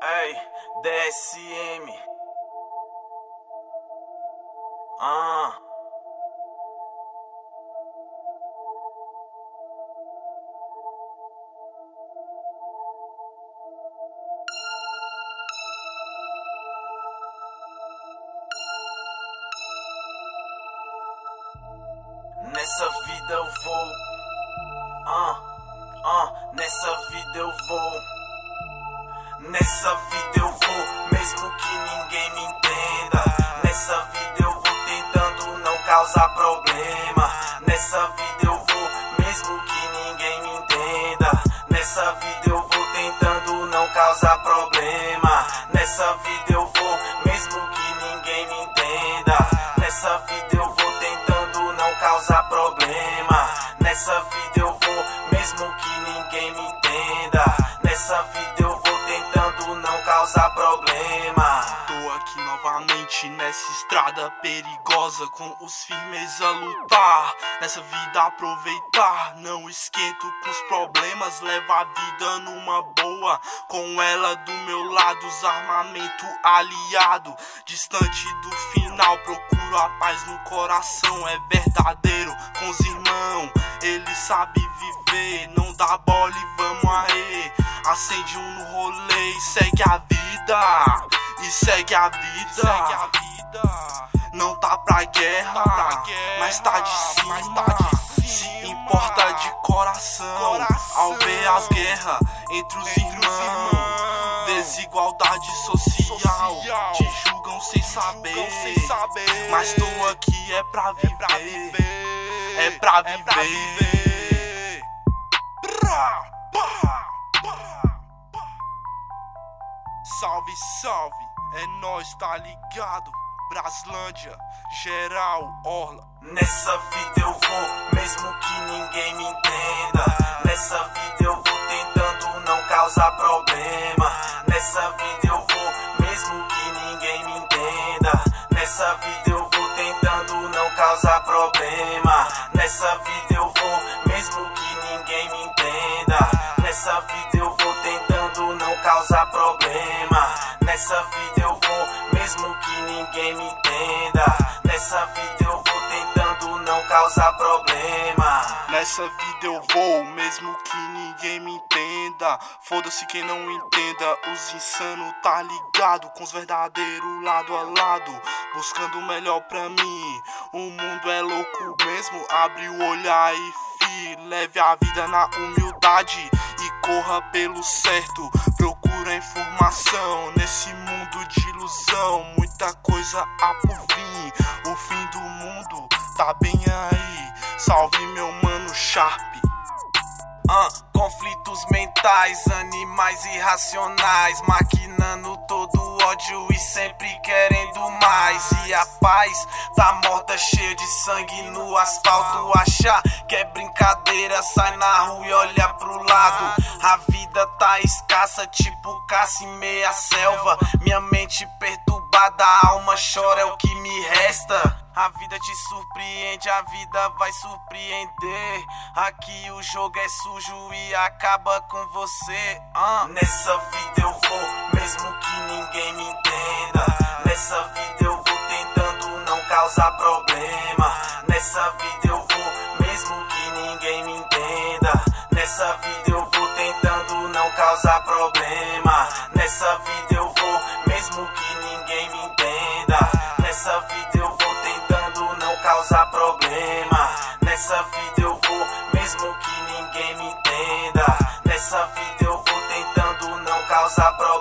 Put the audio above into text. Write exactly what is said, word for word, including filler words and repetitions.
Ei, D S M. Ah. Nessa vida eu vou. Ah, ah, nessa vida eu vou. Nessa vida eu vou, mesmo que ninguém me entenda. Nessa vida eu vou tentando não causar problema. Nessa vida eu vou, mesmo que ninguém me entenda. Nessa vida eu vou tentando não causar problema. Nessa vida eu vou, mesmo que ninguém me entenda. Nessa vida eu vou tentando não causar problema. Nessa vida eu vou, mesmo que ninguém me entenda. Nessa vida eu vou tentando não causar problema. Tô aqui novamente nessa estrada perigosa, com os firmes a lutar. Nessa vida aproveitar, não esquento com os problemas. Leva a vida numa boa, com ela do meu lado, os armamento aliado. Distante do final, procuro a paz no coração. É verdadeiro com os irmãos, ele sabe viver. Não dá bola e vamos aí. Acende um no rolê e segue a vida. E segue a vida, segue a vida. Não tá pra guerra, tá pra guerra, mas tá de cima, tá de cima. Se importa de coração, coração. Ao ver as guerras entre os entre irmãos, irmãos. Desigualdade social, social. Te julgam sem saber, julgam sem saber. Mas tô aqui é pra viver, é pra viver. É pra viver, é pra viver. Brá, pá, pá. Salve, salve, é nóis, tá ligado? Braslândia, geral, orla. Nessa vida eu vou, mesmo que ninguém me entenda. Nessa vida eu vou tentando não causar problema. Nessa vida eu vou, mesmo que ninguém me entenda. Nessa vida eu vou tentando não causar problema. Nessa vida eu vou, mesmo que ninguém me entenda. Nessa vida eu vou tentando não causar problema. Nessa vida eu vou, mesmo que ninguém me entenda. Nessa vida eu vou tentando não causar problema. Nessa vida eu vou, mesmo que ninguém me entenda. Foda-se quem não entenda. Os insanos tá ligado, com os verdadeiros lado a lado, buscando o melhor pra mim. O mundo é louco mesmo, abre o olhar e fi. Leve a vida na humildade e corra pelo certo. Procura informação nesse mundo de ilusão. Muita coisa a por vir, o fim do mundo tá bem aí. Salve meu mano Sharp. Uh, conflitos mentais, animais irracionais, maquinando todo ódio e sempre querendo mais. E a paz tá morta, cheia de sangue no asfalto. Achar que é brincadeira, sai na rua e olha pro lado. A vida tá escassa, tipo caça em meia selva. Minha mente perturbada, a alma chora, é o que me resta. A vida te surpreende, a vida vai surpreender. Aqui o jogo é sujo e acaba com você. uh. Nessa vida eu vou, mesmo que ninguém me entenda. Nessa vida eu vou tentando não causar problema. Nessa vida eu vou, mesmo que ninguém me entenda. Nessa vida eu vou tentando não causar problema. Nessa vida eu vou, mesmo que ninguém me entenda. Nessa vida eu vou tentando não causar problema. Nessa vida eu vou, mesmo que ninguém me entenda. Nessa vida eu vou tentando não causar problema.